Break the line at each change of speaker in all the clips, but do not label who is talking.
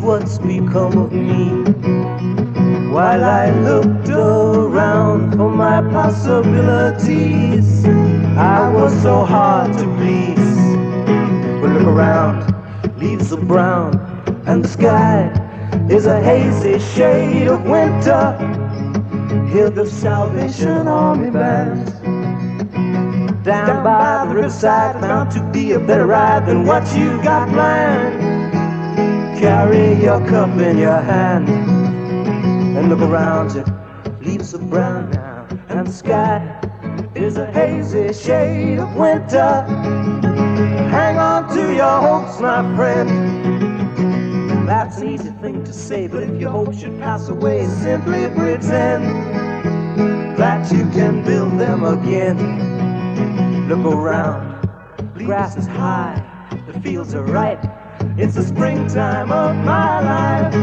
what's become of me. While I looked around for my possibilities, I was so hard to please. But look around, leaves are brown, and the sky is a hazy shade of winter. Hear the Salvation Army band down by the riverside, bound to be a better ride than what you got planned. Carry your cup in your hand and look around you. Leaves are brown now, and the sky is a hazy shade of winter. Hang on to your hopes, my friend. That's an easy thing to say, but if your hopes should pass away, simply pretend that you can build them again. Look around, the grass is high, the fields are ripe. It's the springtime of my life.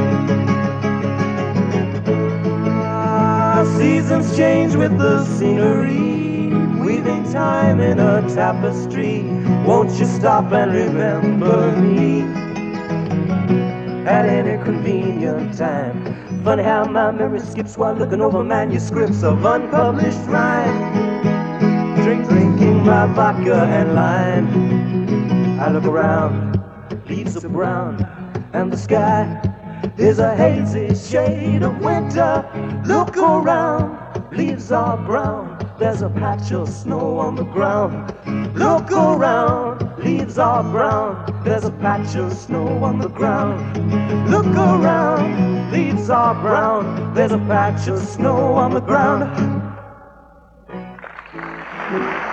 Seasons change with the scenery, weaving time in a tapestry. Won't you stop and remember me at any convenient time? Funny how my memory skips while looking over manuscripts of unpublished rhyme. Drinking my vodka and lime. I look around, leaves are brown, and the sky is a hazy shade of winter. Look around, leaves are brown, there's a patch of snow on the ground. Look around, leaves are brown, there's a patch of snow on the ground. Look around, leaves are brown, there's a patch of snow on the ground.